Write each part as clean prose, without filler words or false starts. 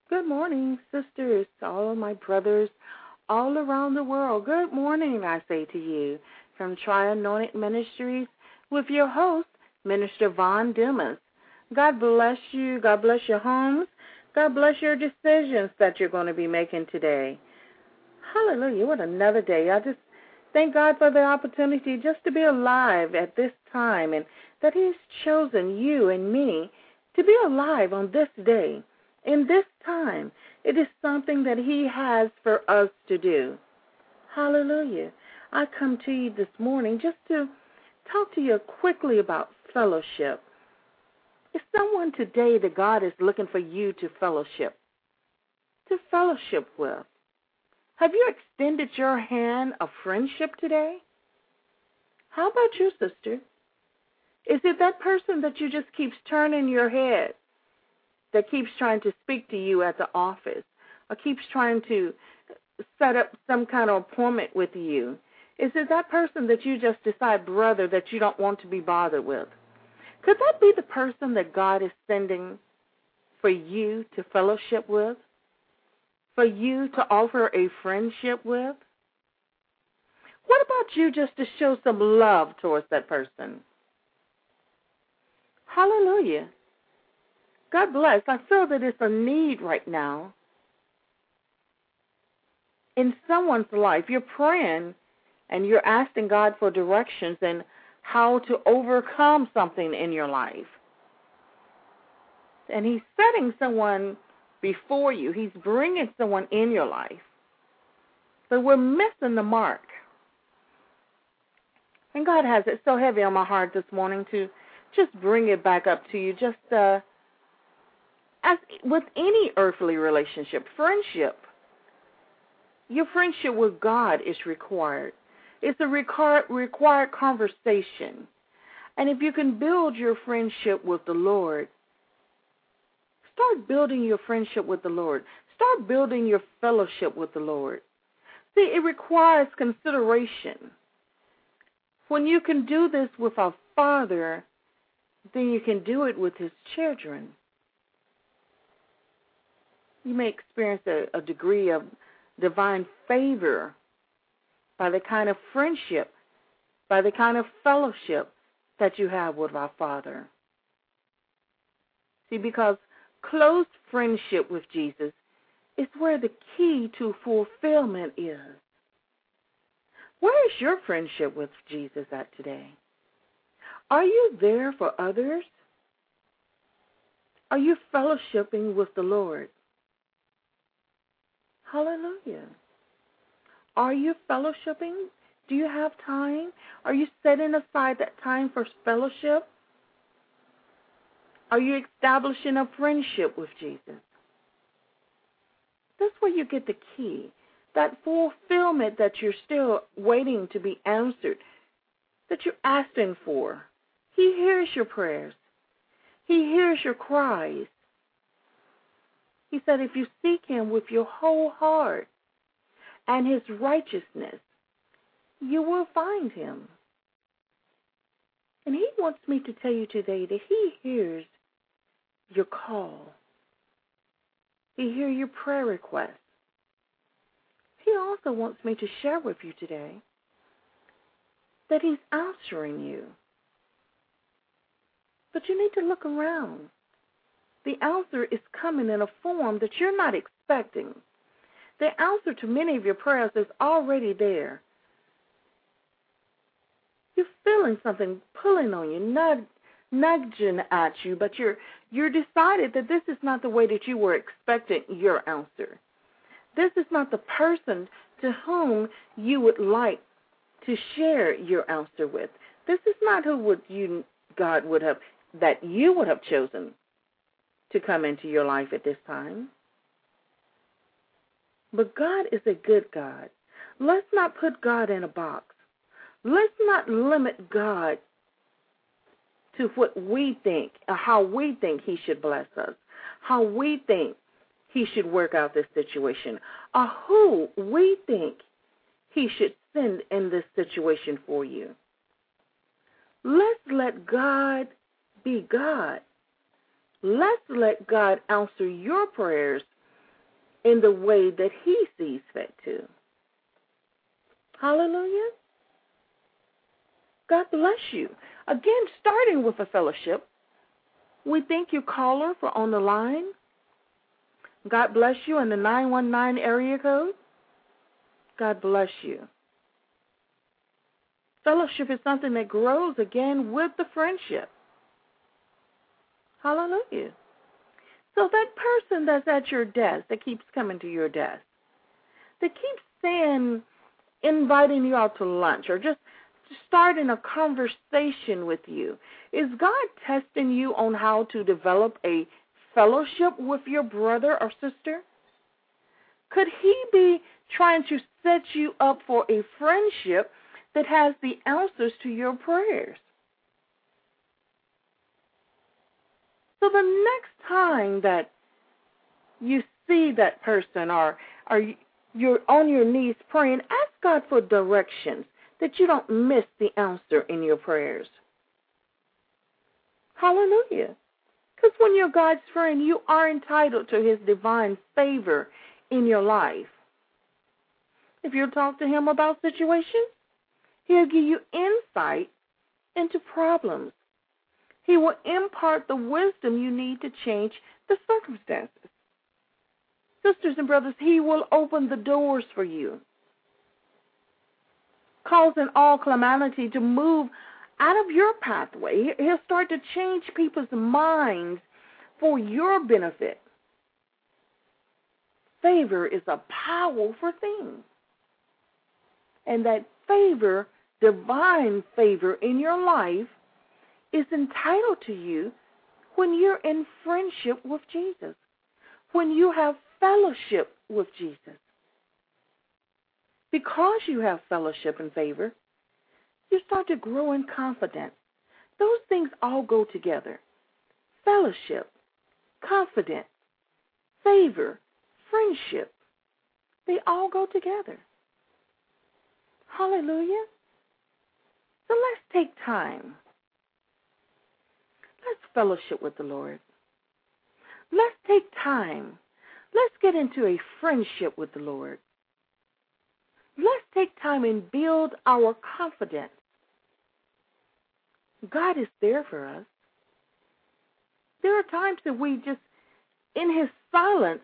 Good morning, sisters, all of my brothers all around the world. Good morning, I say to you, from Tri-Anointed Ministries with your host, Minister Von Dumas. God bless you. God bless your homes. God bless your decisions that you're going to be making today. Hallelujah. What another day. I just thank God for the opportunity just to be alive at this time and that He's chosen you and me to be alive on this day. In this time, it is something that He has for us to do. Hallelujah. I come to you this morning just to talk to you quickly about fellowship. Is someone today that God is looking for you to fellowship with? Have you extended your hand of friendship today? How about you, sister? Is it that person that you just keeps turning your head, that keeps trying to speak to you at the office, or keeps trying to set up some kind of appointment with you? Is it that person that you just decide, brother, that you don't want to be bothered with? Could that be the person that God is sending for you to fellowship with? For you to offer a friendship with? What about you just to show some love towards that person? Hallelujah. God bless. I feel that it's a need right now in someone's life. You're praying and you're asking God for directions and how to overcome something in your life. And He's setting someone before you. He's bringing someone in your life. But we're missing the mark. And God has it so heavy on my heart this morning to just bring it back up to you. Just as with any earthly relationship, friendship, your friendship with God is required. It's a required conversation. And if you can build your friendship with the Lord, start building your friendship with the Lord. Start building your fellowship with the Lord. See, it requires consideration. When you can do this with our Father, then you can do it with His children. You may experience a degree of divine favor by the kind of friendship, by the kind of fellowship that you have with our Father. See, because close friendship with Jesus is where the key to fulfillment is. Where is your friendship with Jesus at today? Are you there for others? Are you fellowshipping with the Lord? Hallelujah. Are you fellowshipping? Do you have time? Are you setting aside that time for fellowship? Are you establishing a friendship with Jesus? That's where you get the key, that fulfillment that you're still waiting to be answered, that you're asking for. He hears your prayers. He hears your cries. He said if you seek Him with your whole heart and His righteousness, you will find Him. And He wants me to tell you today that He hears your call. He hears your prayer request. He also wants me to share with you today that He's answering you. But you need to look around. The answer is coming in a form that you're not expecting. The answer to many of your prayers is already there. You're feeling something pulling on you, nudging at you, but you're decided that this is not the way that you were expecting your answer. This is not the person to whom you would like to share your answer with. This is not who God would have, that you would have chosen to come into your life at this time. But God is a good God. Let's not put God in a box. Let's not limit God to what we think, or how we think He should bless us, how we think He should work out this situation, or who we think He should send in this situation for you. Let's let God be God. Let's let God answer your prayers in the way that He sees fit to. Hallelujah. God bless you. Again, starting with a fellowship, we thank you, caller, for on the line. God bless you in the 919 area code. God bless you. Fellowship is something that grows, again, with the friendship. Hallelujah. So that person that's at your desk, that keeps coming to your desk, that keeps saying, inviting you out to lunch or just starting a conversation with you, is God testing you on how to develop a fellowship with your brother or sister? Could He be trying to set you up for a friendship that has the answers to your prayers? So the next time that you see that person or you're on your knees praying, ask God for directions that you don't miss the answer in your prayers. Hallelujah. Because when you're God's friend, you are entitled to His divine favor in your life. If you talk to Him about situations, He'll give you insight into problems. He will impart the wisdom you need to change the circumstances. Sisters and brothers, He will open the doors for you, causing all calamity to move out of your pathway. He'll start to change people's minds for your benefit. Favor is a powerful thing. And that favor, divine favor in your life, is entitled to you when you're in friendship with Jesus, when you have fellowship with Jesus. Because you have fellowship and favor, you start to grow in confidence. Those things all go together. Fellowship, confidence, favor, friendship, they all go together. Hallelujah. So let's take time. Let's fellowship with the Lord. Let's take time. Let's get into a friendship with the Lord. Let's take time and build our confidence. God is there for us. There are times that we just, in His silence,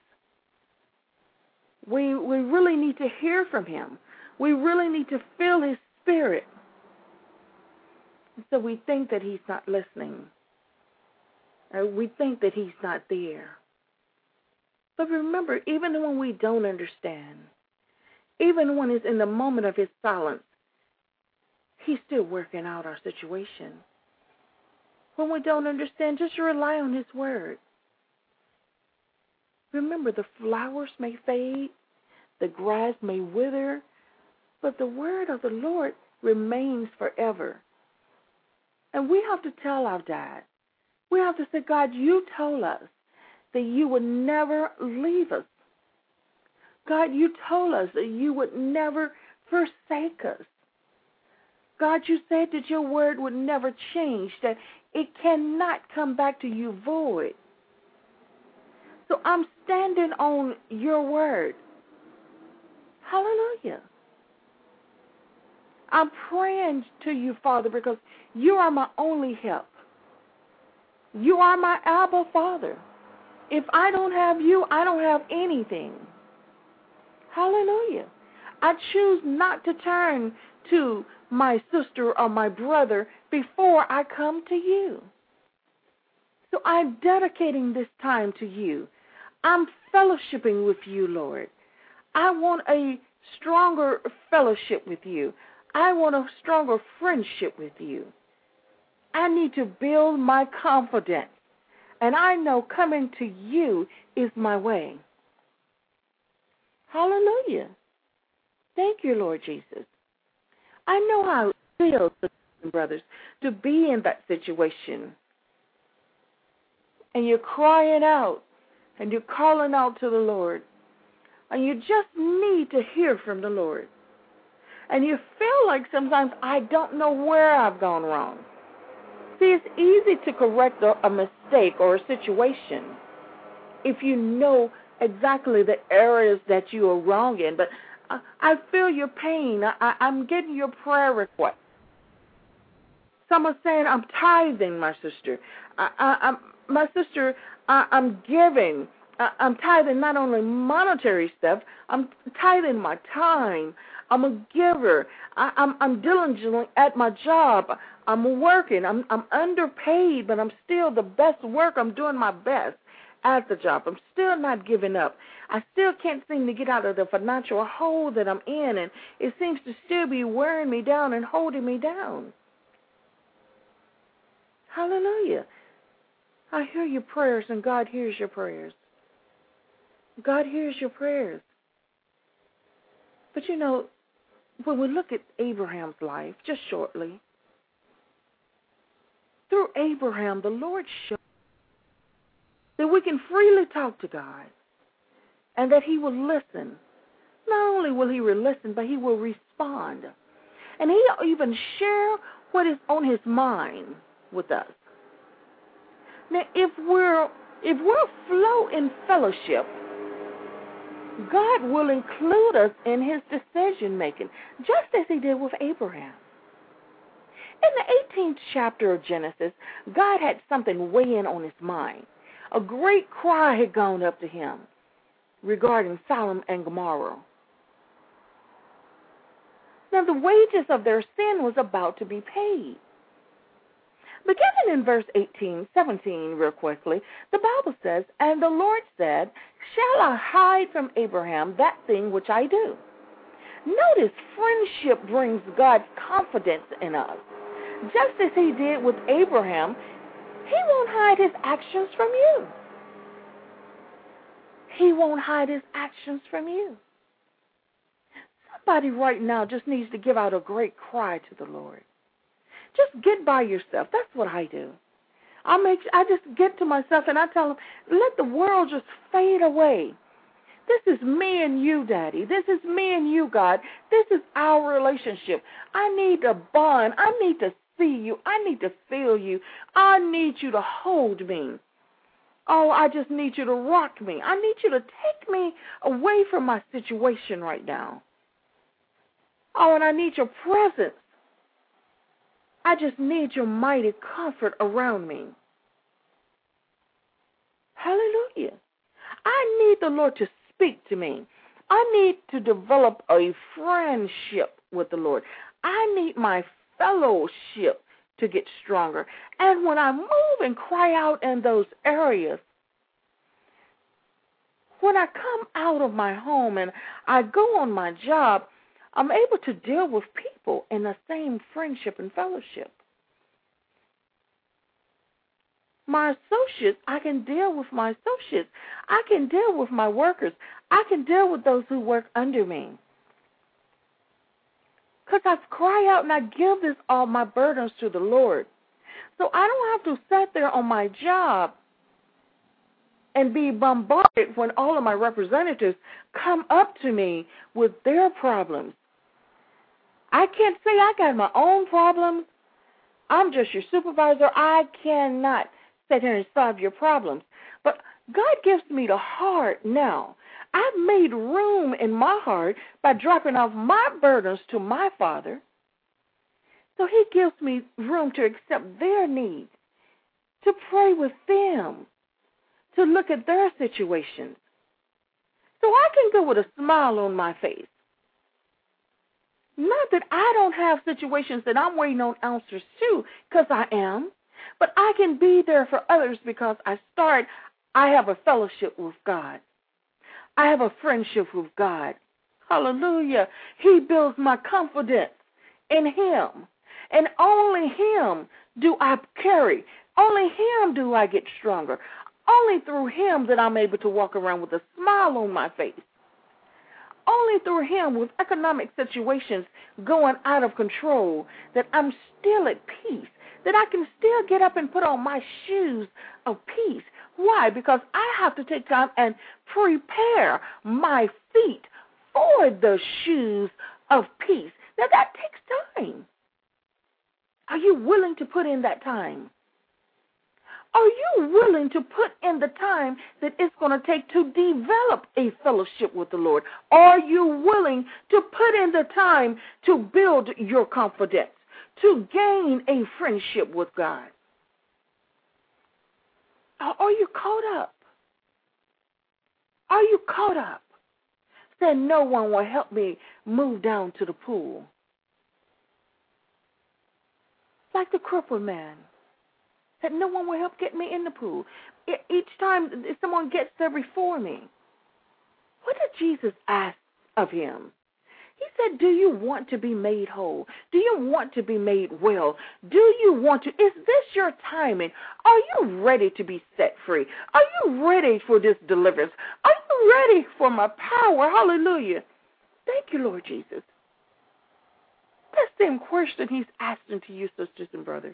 we really need to hear from Him. We really need to feel His Spirit. And so we think that He's not listening. We think that He's not there. But remember, even when we don't understand, even when it's in the moment of His silence, He's still working out our situation. When we don't understand, just rely on His word. Remember, the flowers may fade, the grass may wither, but the word of the Lord remains forever. And we have to tell our dad. We have to say, God, you told us that you would never leave us. God, you told us that you would never forsake us. God, you said that your word would never change, that it cannot come back to you void. So I'm standing on your word. Hallelujah. I'm praying to you, Father, because you are my only help. You are my Abba Father. If I don't have you, I don't have anything. Hallelujah. I choose not to turn to my sister or my brother before I come to you. So I'm dedicating this time to you. I'm fellowshipping with you, Lord. I want a stronger fellowship with you. I want a stronger friendship with you. I need to build my confidence. And I know coming to you is my way. Hallelujah. Thank you, Lord Jesus. I know how it feels, sisters and brothers, to be in that situation. And you're crying out, and you're calling out to the Lord. And you just need to hear from the Lord. And you feel like sometimes I don't know where I've gone wrong. See, it's easy to correct a mistake or a situation if you know exactly the areas that you are wrong in, but I feel your pain. I'm getting your prayer request. Some are saying, I'm tithing, my sister. I'm giving. I'm tithing not only monetary stuff, I'm tithing my time. I'm a giver. I'm diligent at my job. I'm working. I'm underpaid, but I'm still the best work. I'm doing my best at the job. I'm still not giving up. I still can't seem to get out of the financial hole that I'm in, and it seems to still be wearing me down and holding me down. Hallelujah. I hear your prayers, and God hears your prayers. God hears your prayers. But you know, when we look at Abraham's life, just shortly, through Abraham, the Lord showed that we can freely talk to God and that he will listen. Not only will he listen, but he will respond. And he'll even share what is on his mind with us. Now, if we'll flow in fellowship, God will include us in his decision making, just as he did with Abraham. In the 18th chapter of Genesis, God had something weighing on his mind. A great cry had gone up to him regarding Sodom and Gomorrah. Now, the wages of their sin was about to be paid. Beginning in verse 17 real quickly, the Bible says, "And the Lord said, Shall I hide from Abraham that thing which I do?" Notice, friendship brings God's confidence in us. Just as he did with Abraham, he won't hide his actions from you. He won't hide his actions from you. Somebody right now just needs to give out a great cry to the Lord. Just get by yourself. That's what I do. I just get to myself and I tell him, let the world just fade away. This is me and you, Daddy. This is me and you, God. This is our relationship. I need to bond. I need to see you. I need to feel you. I need you to hold me. Oh, I just need you to rock me. I need you to take me away from my situation right now. Oh, and I need your presence. I just need your mighty comfort around me. Hallelujah. I need the Lord to speak to me. I need to develop a friendship with the Lord. I need my fellowship to get stronger. And when I move and cry out in those areas, when I come out of my home and I go on my job, I'm able to deal with people in the same friendship and fellowship. My associates, I can deal with my associates. I can deal with my workers. I can deal with those who work under me. Because I cry out and I give all my burdens to the Lord. So I don't have to sit there on my job and be bombarded when all of my representatives come up to me with their problems. I can't say I got my own problems. I'm just your supervisor. I cannot sit here and solve your problems. But God gives me the heart now. I've made room in my heart by dropping off my burdens to my Father. So he gives me room to accept their needs, to pray with them, to look at their situations. So I can go with a smile on my face. Not that I don't have situations that I'm waiting on answers to, because I am. But I can be there for others because I have a fellowship with God. I have a friendship with God. Hallelujah. He builds my confidence in him. And only him do I carry. Only him do I get stronger. Only through him that I'm able to walk around with a smile on my face. Only through him, with economic situations going out of control, that I'm still at peace, that I can still get up and put on my shoes of peace. Why? Because I have to take time and prepare my feet for the shoes of peace. Now, that takes time. Are you willing to put in that time? Are you willing to put in the time that it's going to take to develop a fellowship with the Lord? Are you willing to put in the time to build your confidence, to gain a friendship with God? Are you caught up? Are you caught up? Said no one will help me move down to the pool. Like the crippled man. That no one will help get me in the pool. Each time someone gets there before me. What did Jesus ask of him? He said, do you want to be made whole? Do you want to be made well? Do you want to? Is this your timing? Are you ready to be set free? Are you ready for this deliverance? Are you ready for my power? Hallelujah. Thank you, Lord Jesus. That's the same question he's asking to you, sisters and brothers.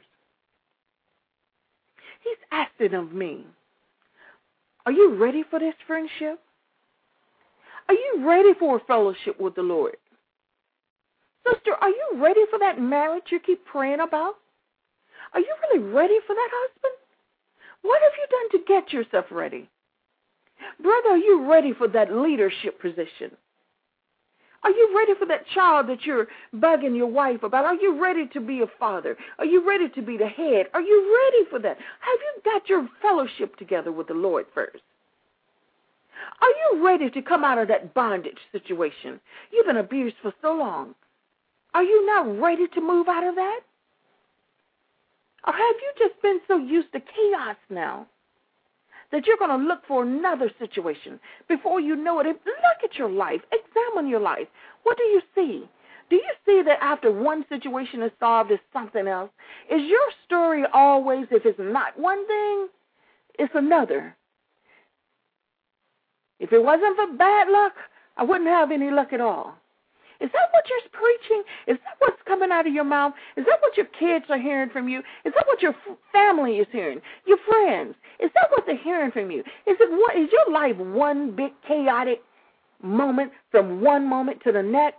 He's asking of me, are you ready for this friendship? Are you ready for a fellowship with the Lord? Sister, are you ready for that marriage you keep praying about? Are you really ready for that husband? What have you done to get yourself ready? Brother, are you ready for that leadership position? Are you ready for that child that you're bugging your wife about? Are you ready to be a father? Are you ready to be the head? Are you ready for that? Have you got your fellowship together with the Lord first? Are you ready to come out of that bondage situation? You've been abused for so long. Are you not ready to move out of that? Or have you just been so used to chaos now that you're going to look for another situation before you know it? Look at your life. Examine your life. What do you see? Do you see that after one situation is solved, is something else? Is your story always, if it's not one thing, it's another? If it wasn't for bad luck, I wouldn't have any luck at all. Is that what you're preaching? Is that what's coming out of your mouth? Is that what your kids are hearing from you? Is that what your family is hearing? Your friends? Is that what they're hearing from you? Is your life one big chaotic moment from one moment to the next?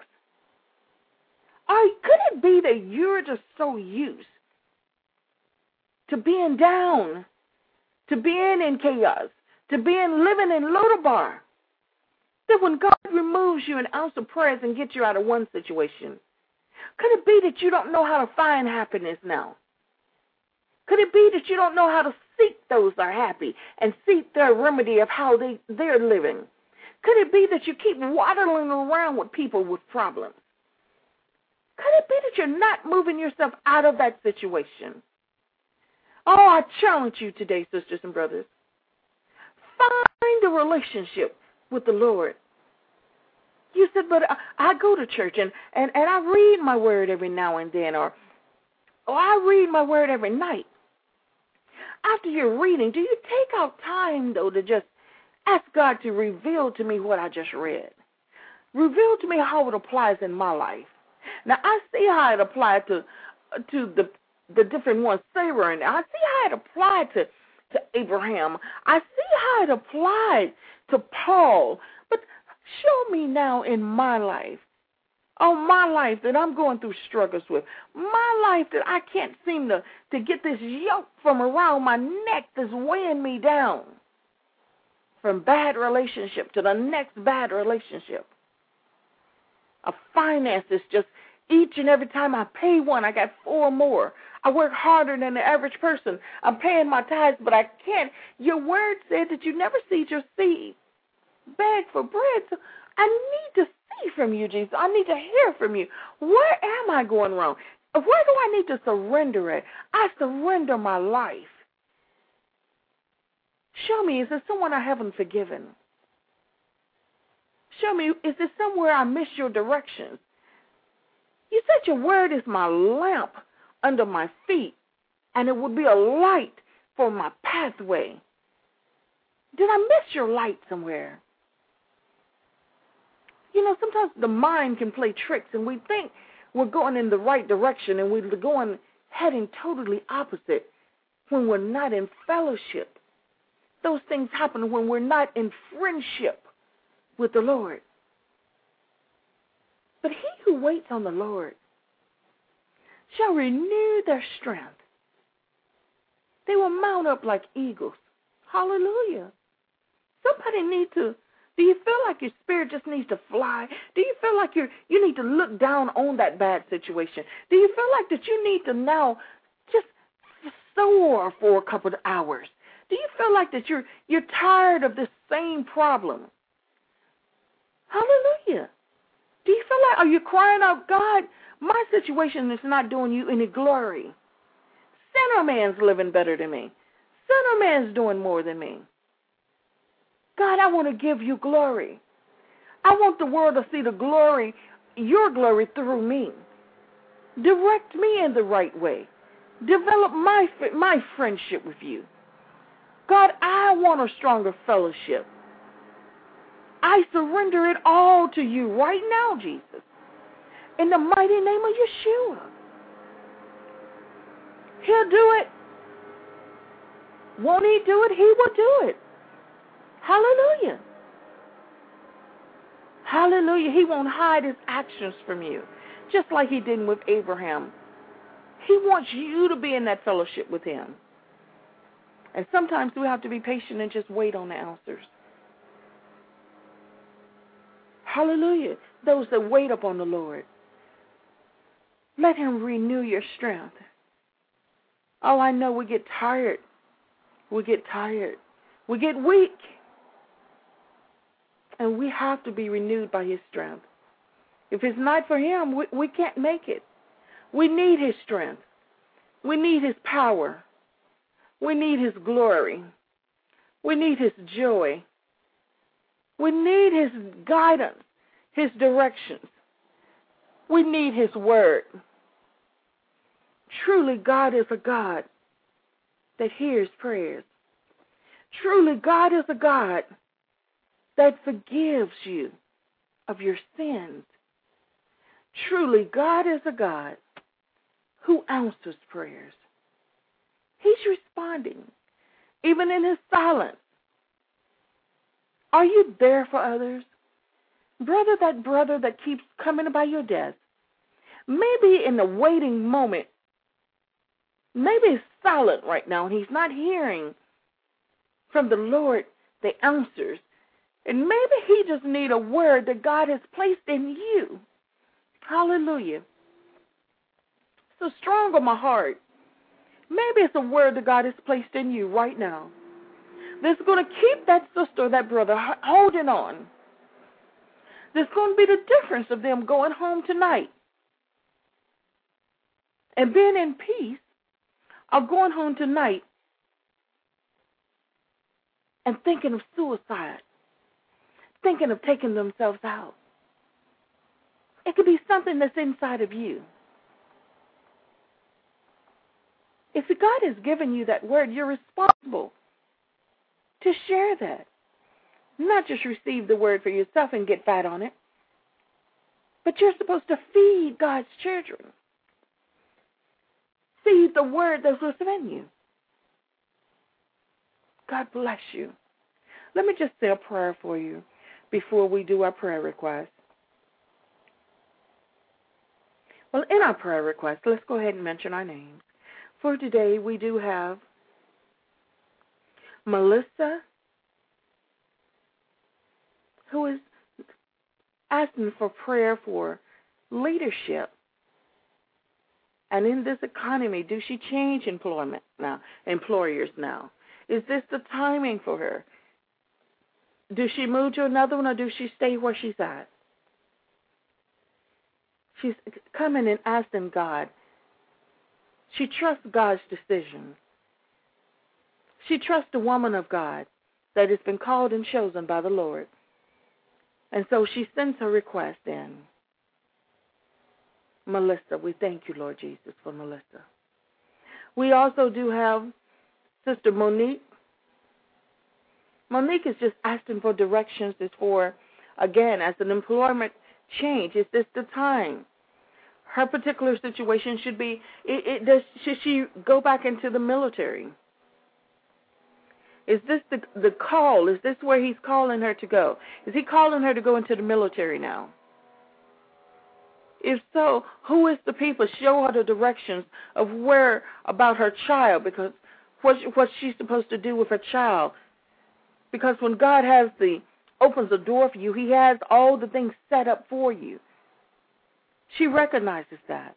Could it be that you're just so used to being down, to being in chaos, to being living in Lodabar, that when God removes you and answers prayers and gets you out of one situation, could it be that you don't know how to find happiness now? Could it be that you don't know how to seek those that are happy and seek their remedy of how they're living? Could it be that you keep waddling around with people with problems? Could it be that you're not moving yourself out of that situation? Oh, I challenge you today, sisters and brothers. Find a relationship with the Lord. You said, but I go to church and I read my word every now and then, or I read my word every night. After you're reading, do you take out time, though, to just ask God to reveal to me what I just read? Reveal to me how it applies in my life. Now, I see how it applied to the different ones, Sarah, and I see how it applied to Abraham. I see how it applied to Paul. But show me now in my life, my life that I'm going through struggles with, my life that I can't seem to get this yoke from around my neck that's weighing me down, from bad relationship to the next bad relationship. A finances, just each and every time I pay one, I got 4 more. I work harder than the average person. I'm paying my tithes, but I can't. Your word said that you never seed your seed beg for bread. So I need to see from you, Jesus. I need to hear from you. Where am I going wrong? Where do I need to surrender it? I surrender my life. Show me, is there someone I haven't forgiven? Show me, is there somewhere I missed your directions? You said your word is my lamp under my feet, and it would be a light for my pathway. Did I miss your light somewhere? You know, sometimes the mind can play tricks, and we think we're going in the right direction, and we're heading totally opposite when we're not in fellowship. Those things happen when we're not in friendship with the Lord. But he who waits on the Lord shall renew their strength. They will mount up like eagles. Hallelujah. Somebody needs to, do you feel like your spirit just needs to fly? Do you feel like you need to look down on that bad situation? Do you feel like that you need to now just soar for a couple of hours? Do you feel like that you're tired of this same problem? Hallelujah. Do you feel like, are you crying out, God, my situation is not doing you any glory. Sinner man's living better than me. Sinner man's doing more than me. God, I want to give you glory. I want the world to see the glory, your glory through me. Direct me in the right way. Develop my friendship with you. God, I want a stronger fellowship. I surrender it all to you right now, Jesus. In the mighty name of Yeshua. He'll do it. Won't he do it? He will do it. Hallelujah. Hallelujah. He won't hide his actions from you, just like he did with Abraham. He wants you to be in that fellowship with him. And sometimes we have to be patient and just wait on the answers. Hallelujah. Those that wait upon the Lord. Let him renew your strength. Oh, I know we get tired. We get tired. We get weak. And we have to be renewed by his strength. If it's not for him, we can't make it. We need his strength. We need his power. We need his glory. We need his joy. We need his guidance, his directions. We need his word. Truly, God is a God that hears prayers. Truly, God is a God that forgives you of your sins. Truly, God is a God who answers prayers. He's responding, even in his silence. Are you there for others? Brother that keeps coming by your desk, maybe in the waiting moment, maybe he's silent right now and he's not hearing from the Lord the answers. And maybe he just needs a word that God has placed in you. Hallelujah. So strong on my heart. Maybe it's a word that God has placed in you right now that's going to keep that sister or that brother holding on. There's going to be the difference of them going home tonight and being in peace, or going home tonight and thinking of suicide, thinking of taking themselves out. It could be something that's inside of you. If God has given you that word, you're responsible to share that. Not just receive the word for yourself and get fat on it, but you're supposed to feed God's children. Feed the word that's within you. God bless you. Let me just say a prayer for you before we do our prayer request. Well, in our prayer request, let's go ahead and mention our names. For today, we do have Melissa, who is asking for prayer for leadership. And in this economy, do she change employers now? Is this the timing for her? Does she move to another one, or does she stay where she's at? She's coming and asking God. She trusts God's decision. She trusts the woman of God that has been called and chosen by the Lord. And so she sends her request in. Melissa, we thank you, Lord Jesus, for Melissa. We also do have Sister Monique. Monique is just asking for directions as for, again, as an employment change. Is this the time? Her particular situation should be, should she go back into the military? Is this the call? Is this where he's calling her to go? Is he calling her to go into the military now? If so, who is the people? Show her the directions of where about her child, because what she's supposed to do with her child. Because when God opens the door for you, he has all the things set up for you. She recognizes that.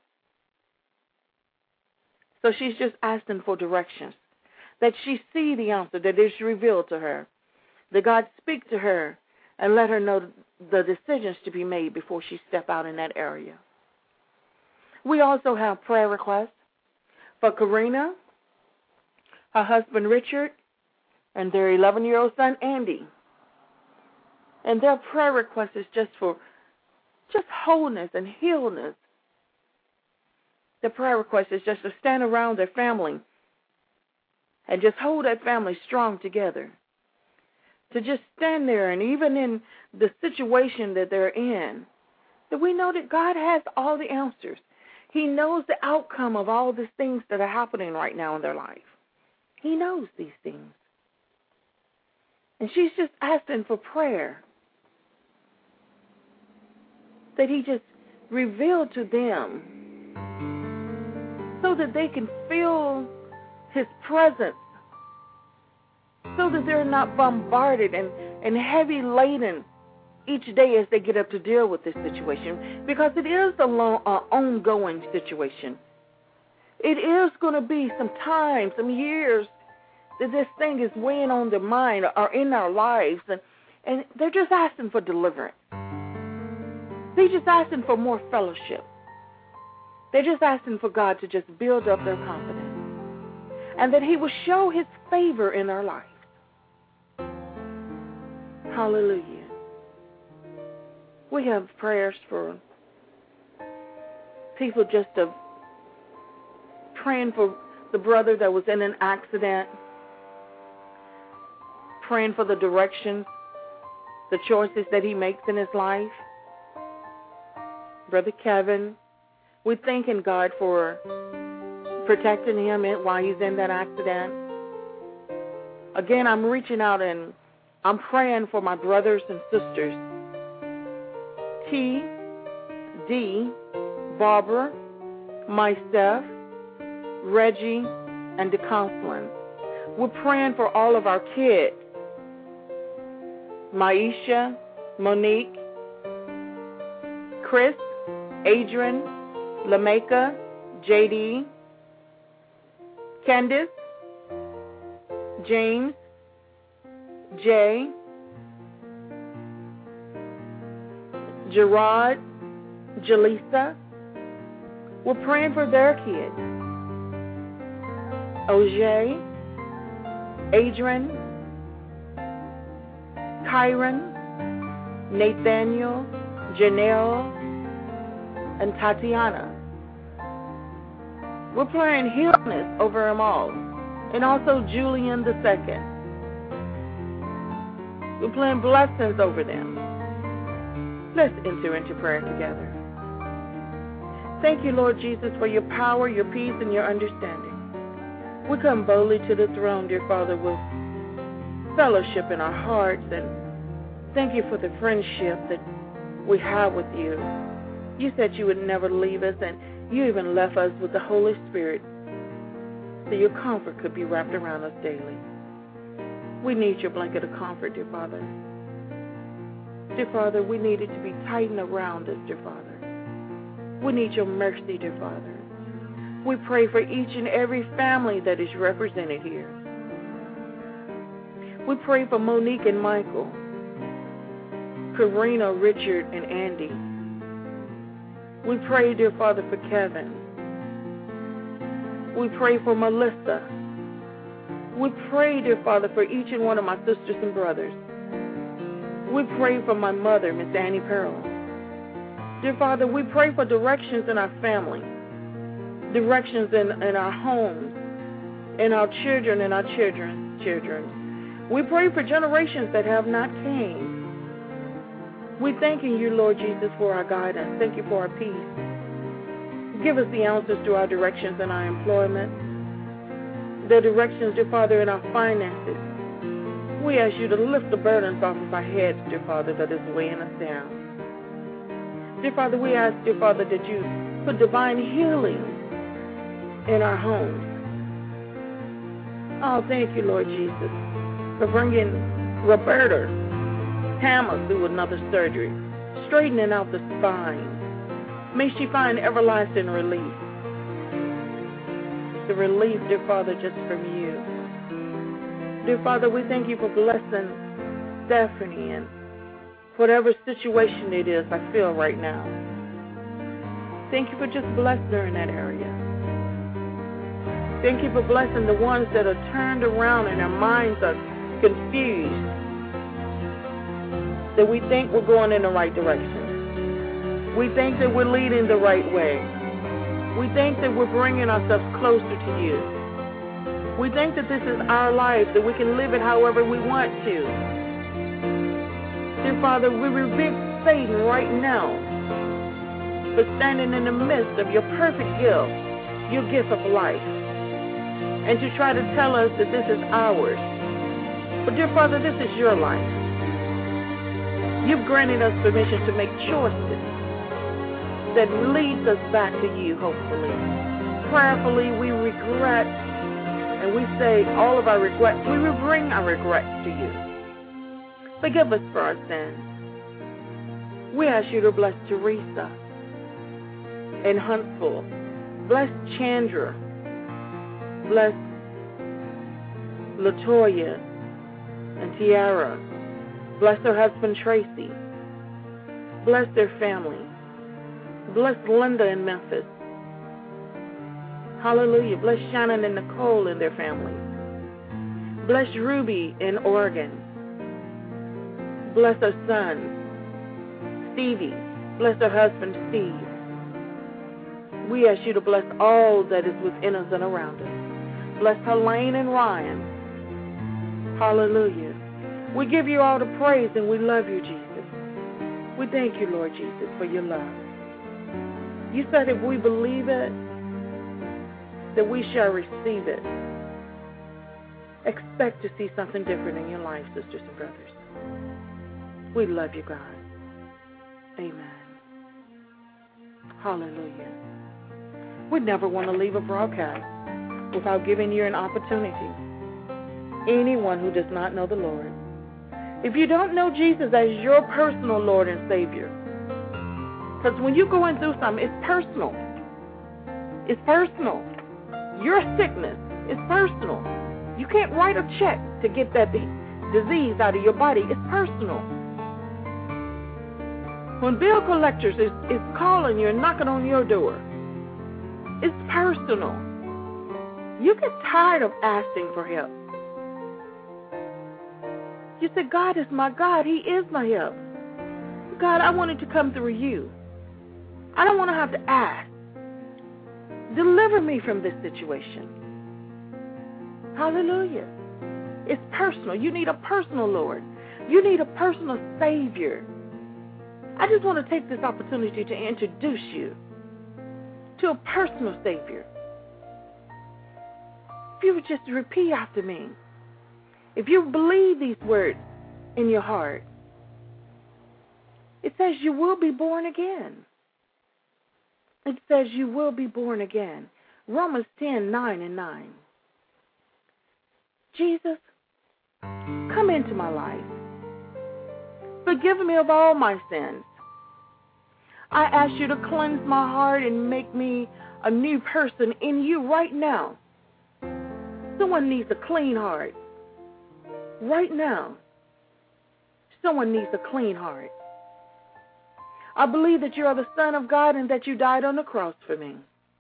So she's just asking for directions, that she see the answer, that it's revealed to her, that God speak to her and let her know the decisions to be made before she step out in that area. We also have prayer requests for Karina, her husband Richard, and their 11-year-old son Andy. And their prayer request is just for wholeness and healness. The prayer request is just to stand around their family and just hold that family strong together. To just stand there, and even in the situation that they're in, that we know that God has all the answers. He knows the outcome of all these things that are happening right now in their life. He knows these things. And she's just asking for prayer, that he just revealed to them so that they can feel his presence, so that they're not bombarded and heavy laden each day as they get up to deal with this situation, because it is an ongoing situation. It is going to be some time, some years that this thing is weighing on their mind or in our lives, and they're just asking for deliverance. They're just asking for more fellowship. They're just asking for God to just build up their confidence, and that he will show his favor in our lives. Hallelujah. We have prayers for people just praying for the brother that was in an accident, praying for the directions, the choices that he makes in his life. Brother Kevin, we're thanking God for protecting him while he's in that accident. Again, I'm reaching out and I'm praying for my brothers and sisters, T, D, Barbara, myself, Reggie, and DeConsolin. We're praying for all of our kids, Maisha, Monique, Chris, Adrian, Lameka, JD, Candace, James, Jay, Gerard, Jaleesa. We're praying for their kids, Ojay, Adrian, Kyron, Nathaniel, Janelle, and Tatiana. We're praying healness over them all, and also Julian the second. We're praying blessings over them. Let's enter into prayer together. Thank you, Lord Jesus, for your power, your peace, and your understanding. We come boldly to the throne, dear Father, with fellowship in our hearts, and thank you for the friendship that we have with you. You said you would never leave us, and you even left us with the Holy Spirit so your comfort could be wrapped around us daily. We need your blanket of comfort, dear Father. Dear Father, we need it to be tightened around us, dear Father. We need your mercy, dear Father. We pray for each and every family that is represented here. We pray for Monique and Michael, Karina, Richard, and Andy. We pray, dear Father, for Kevin. We pray for Melissa. We pray, dear Father, for each and one of my sisters and brothers. We pray for my mother, Miss Annie Pearl. Dear Father, we pray for directions in our family, directions in our homes, in our children and our children's children. We pray for generations that have not came. We thanking you, Lord Jesus, for our guidance. Thank you for our peace. Give us the answers to our directions in our employment, the directions, dear Father, in our finances. We ask you to lift the burdens off of our heads, dear Father, that is weighing us down. Dear Father, we ask, dear Father, that you put divine healing in our homes. Oh, thank you, Lord Jesus, for bringing Roberta Hammer through another surgery, straightening out the spine. May she find everlasting relief. The relief, dear Father, just from you. Dear Father, we thank you for blessing Stephanie and whatever situation it is I feel right now. Thank you for just blessing her in that area. Thank you for blessing the ones that are turned around and their minds are confused, that we think we're going in the right direction. We think that we're leading the right way. We think that we're bringing ourselves closer to you. We think that this is our life, that we can live it however we want to. Dear Father, we rebuke Satan right now for standing in the midst of your perfect gift, your gift of life, and to try to tell us that this is ours. But dear Father, this is your life. You've granted us permission to make choices that leads us back to you, hopefully. Prayerfully, we regret, and we say all of our regrets. We will bring our regrets to you. Forgive us for our sins. We ask you to bless Teresa and Huntsville. Bless Chandra. Bless Latoya and Tiara. Bless her husband, Tracy. Bless their family. Bless Linda in Memphis. Hallelujah. Bless Shannon and Nicole and their families. Bless Ruby in Oregon. Bless her son, Stevie. Bless her husband, Steve. We ask you to bless all that is within us and around us. Bless Helene and Ryan. Hallelujah. We give you all the praise and we love you, Jesus. We thank you, Lord Jesus, for your love. You said if we believe it, that we shall receive it. Expect to see something different in your life, sisters and brothers. We love you, God. Amen. Hallelujah. We never want to leave a broadcast without giving you an opportunity. Anyone who does not know the Lord. If you don't know Jesus as your personal Lord and Savior, because when you're going through something, it's personal. It's personal. Your sickness is personal. You can't write a check to get that disease out of your body. It's personal. When bill collectors is calling you and knocking on your door, it's personal. You get tired of asking for help. You say, God is my God. He is my help. God, I wanted to come through you. I don't want to have to ask. Deliver me from this situation. Hallelujah. It's personal. You need a personal Lord. You need a personal Savior. I just want to take this opportunity to introduce you to a personal Savior. If you would just repeat after me. If you believe these words in your heart, it says you will be born again. It says you will be born again. Romans 10:9-9. Jesus, come into my life. Forgive me of all my sins. I ask you to cleanse my heart and make me a new person in you right now. Someone needs a clean heart. Right now, someone needs a clean heart. I believe that you are the Son of God and that you died on the cross for me.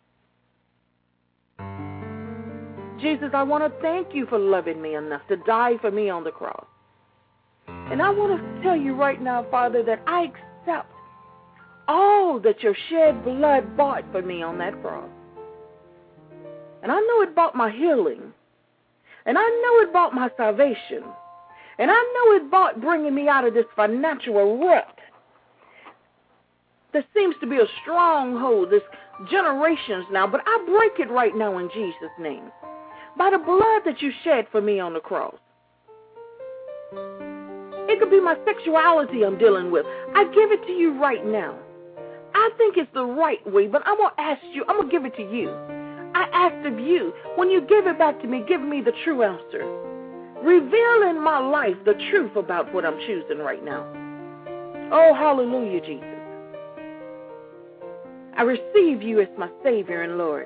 Jesus, I want to thank you for loving me enough to die for me on the cross. And I want to tell you right now, Father, that I accept all that your shed blood bought for me on that cross. And I know it bought my healing. And I know it bought my salvation. And I know it bought bringing me out of this financial rut. There seems to be a stronghold, this generations now, but I break it right now in Jesus' name. By the blood that you shed for me on the cross. It could be my sexuality I'm dealing with. I give it to you right now. I think it's the right way, but I'm going to ask you, I'm going to give it to you. I ask of you, when you give it back to me, give me the true answer. Reveal in my life the truth about what I'm choosing right now. Oh, hallelujah, Jesus. I receive you as my Savior and Lord.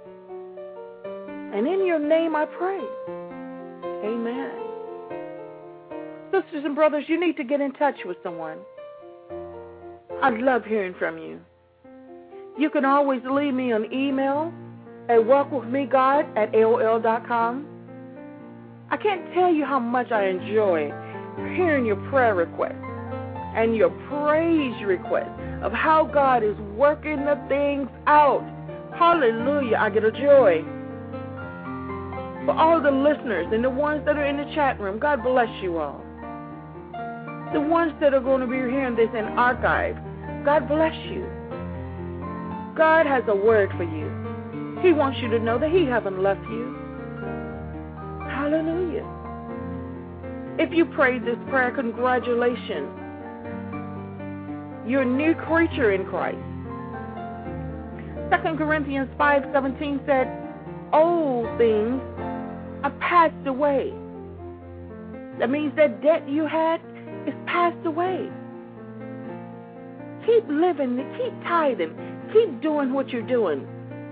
And in your name I pray. Amen. Sisters and brothers, you need to get in touch with someone. I'd love hearing from you. You can always leave me an email at walkwithmegod@aol.com. I can't tell you how much I enjoy hearing your prayer requests and your praise requests of how God is working the things out. Hallelujah. I get a joy. For all the listeners and the ones that are in the chat room, God bless you all. The ones that are going to be hearing this in archive, God bless you. God has a word for you. He wants you to know that He hasn't left you. Hallelujah. If you prayed this prayer, congratulations. You're a new creature in Christ. 2 Corinthians 5:17 said, old things are passed away. That means that debt you had is passed away. Keep living, keep tithing, keep doing what you're doing.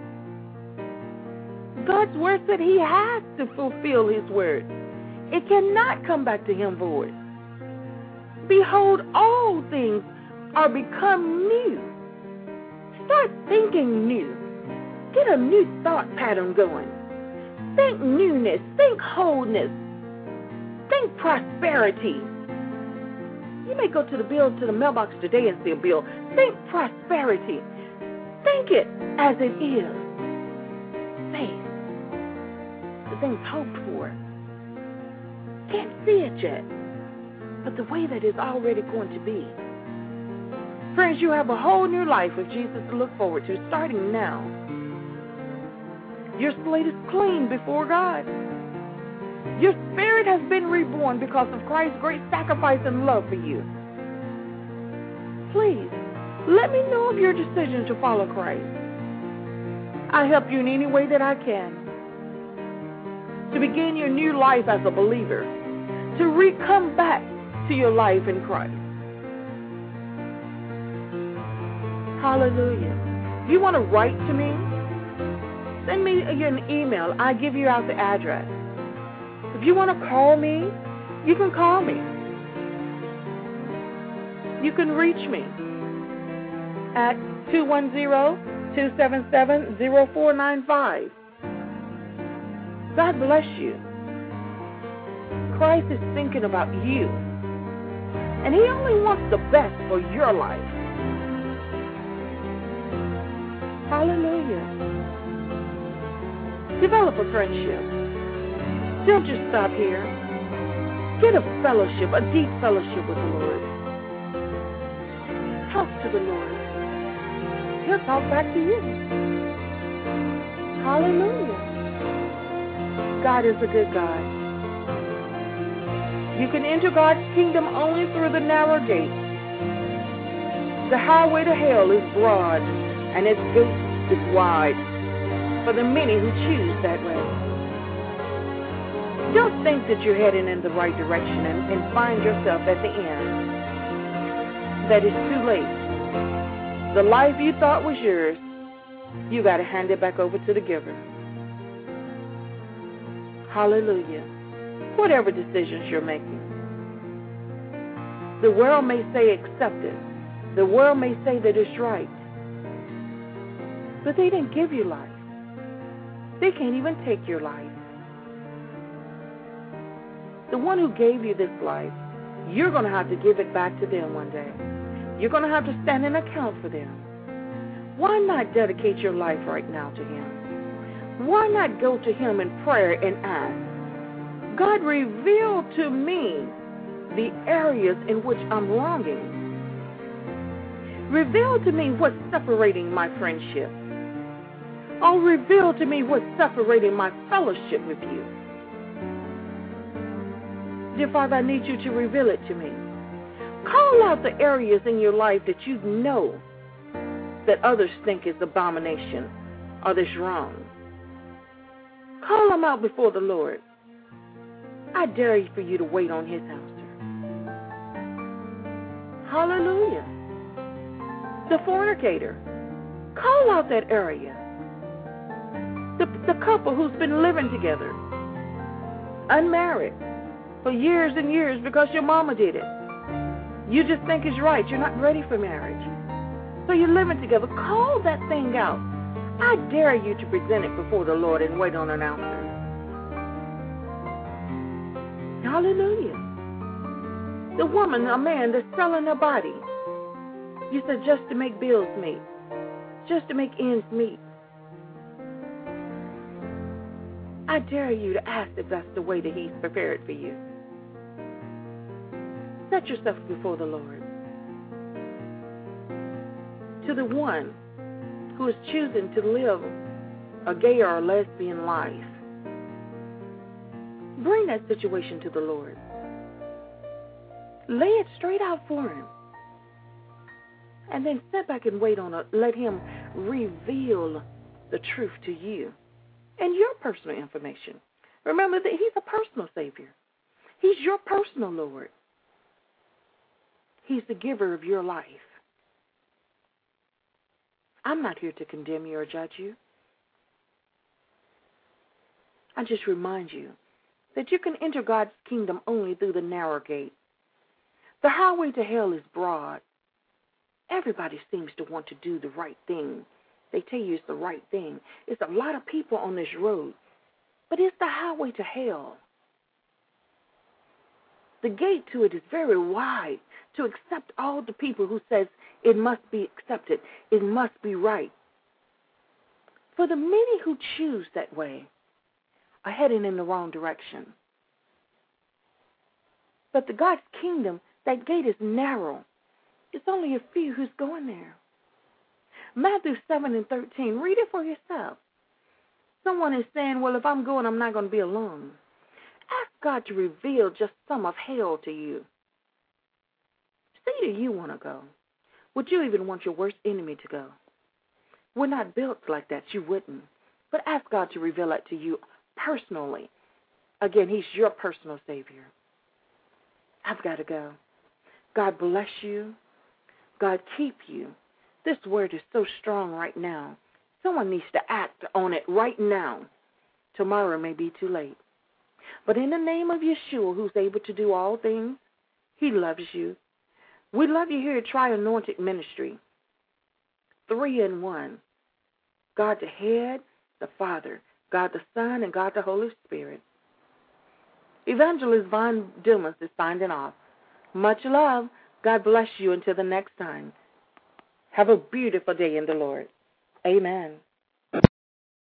God's word said He has to fulfill His word. It cannot come back to Him void. Behold, all things are become new. Start thinking new. Get a new thought pattern going. Think newness. Think wholeness. Think prosperity. You may go to the mailbox today and see a bill. Think prosperity. Think it as it is. Faith. The things hoped for. Can't see it yet, but the way that it's already going to be. Friends, you have a whole new life with Jesus to look forward to, starting now. Your slate is clean before God. Your spirit has been reborn because of Christ's great sacrifice and love for you. Please, let me know of your decision to follow Christ. I'll help you in any way that I can. To begin your new life as a believer. To come back to your life in Christ. Hallelujah. If you want to write to me, send me an email. I give you out the address. If you want to call me, you can call me. You can reach me at 210-277-0495. God bless you. Christ is thinking about you. And He only wants the best for your life. Hallelujah. Develop a friendship. Don't just stop here. Get a fellowship, a deep fellowship with the Lord. Talk to the Lord. He'll talk back to you. Hallelujah. God is a good God. You can enter God's kingdom only through the narrow gate. The highway to hell is broad, and its gate is wide for the many who choose that way. Don't think that you're heading in the right direction and find yourself at the end. That is too late. The life you thought was yours, you got to hand it back over to the giver. Hallelujah. Whatever decisions you're making. The world may say accept it. The world may say that it's right. But they didn't give you life. They can't even take your life. The one who gave you this life, you're going to have to give it back to them one day. You're going to have to stand in account for them. Why not dedicate your life right now to Him? Why not go to Him in prayer and ask, God, reveal to me the areas in which I'm wronging. Reveal to me what's separating my friendship. Oh, reveal to me what's separating my fellowship with you. Dear Father, I need you to reveal it to me. Call out the areas in your life that you know that others think is abomination or that's wrong. Call them out before the Lord. I dare you for you to wait on his answer. Hallelujah. The fornicator, call out that area. The couple who's been living together, unmarried, for years and years because your mama did it. You just think it's right. You're not ready for marriage. So you're living together. Call that thing out. I dare you to present it before the Lord and wait on an answer. Hallelujah. The woman, a man that's selling her body. You said just to make bills meet. Just to make ends meet. I dare you to ask if that's the way that he's prepared for you. Set yourself before the Lord. To the one who is choosing to live a gay or a lesbian life, bring that situation to the Lord. Lay it straight out for him. And then sit back and wait on it. Let him reveal the truth to you and your personal information. Remember that he's a personal Savior. He's your personal Lord. He's the giver of your life. I'm not here to condemn you or judge you. I just remind you that you can enter God's kingdom only through the narrow gate. The highway to hell is broad. Everybody seems to want to do the right thing. They tell you it's the right thing. It's a lot of people on this road, but it's the highway to hell. The gate to it is very wide to accept all the people who says it must be accepted, it must be right. For the many who choose that way are heading in the wrong direction. But the God's kingdom, that gate is narrow. It's only a few who's going there. Matthew 7:13, read it for yourself. Someone is saying, well, if I'm going, I'm not going to be alone. Ask God to reveal just some of hell to you. Say, do you want to go? Would you even want your worst enemy to go? We're not built like that. You wouldn't. But ask God to reveal that to you personally. Again, he's your personal Savior. I've got to go. God bless you. God keep you. This word is so strong right now. Someone needs to act on it right now. Tomorrow may be too late. But in the name of Yeshua, who's able to do all things, he loves you. We love you here at Tri-Anointed Ministry. 3 in 1. God the Head, the Father, God the Son, and God the Holy Spirit. Evangelist Von Dumas is signing off. Much love. God bless you until the next time. Have a beautiful day in the Lord. Amen.